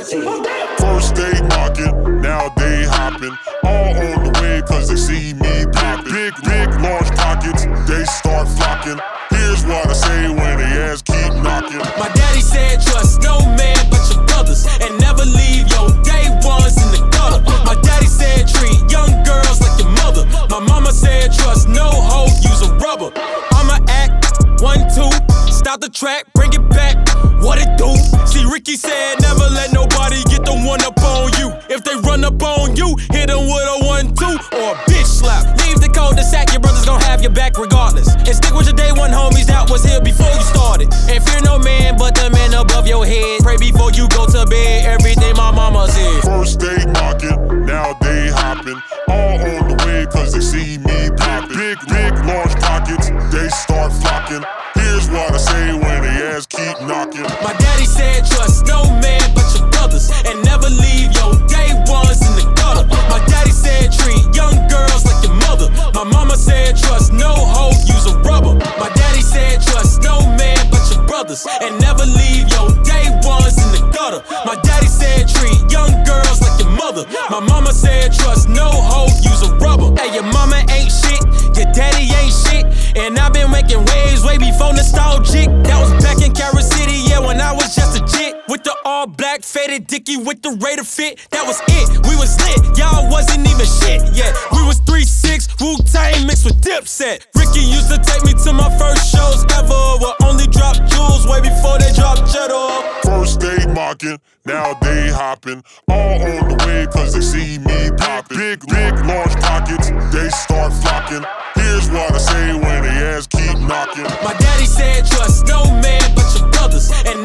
First they mocking, now they hopping. All on the way cause they see me popping. Big, large pockets, they start flocking. Here's what I say when they ass keep knocking. My daddy said trust no man but your brothers, and never leave your day ones in the gutter. My daddy said treat young girls like your mother. My mama said trust no hoe, use a rubber. I'ma act 1, 2, stop the track, bring it back. What it do? See, Ricky said never let nobody get the one up on you. If they run up on you, hit them with a 1, 2 or a bitch slap. Leave the cul-de-sac, your brothers gon' have your back regardless. And stick with your day one homies that was here before you started. And fear no man but the man above your head. Pray before you go to bed, everything my mama said. First they mocking, now they hopping. All on the way cause they see me popping. Big, large pockets, they start flocking. Here's what I say when they ass keep knocking. My daddy said trust no man but your brothers, and never leave your day ones in the gutter. My daddy said treat young girls like your mother. My mama said trust no hoe, use a rubber. My daddy said trust no man but your brothers, and never leave your day ones in the gutter. My daddy said treat young girls like your mother. My mama said trust no hoe, use a rubber. Hey, your mama ain't shit, your daddy ain't shit, and I've been making waves way before nostalgic. That was back in Carol City, yeah, when I was just a jit. With the all black faded dicky with the Raider fit, that was it. We was lit, y'all wasn't even shit yet. We was 3-6, Wu-Tang mixed with Dipset. Ricky used to take me to my first shows ever. We'll only drop jewels way before they drop cheddar. First they mocking, now they hopping. All on the way cause they see me popping. Big, large pockets, they start flocking. Here's what I say when they ass keep knocking. My daddy said trust no man but your brothers, and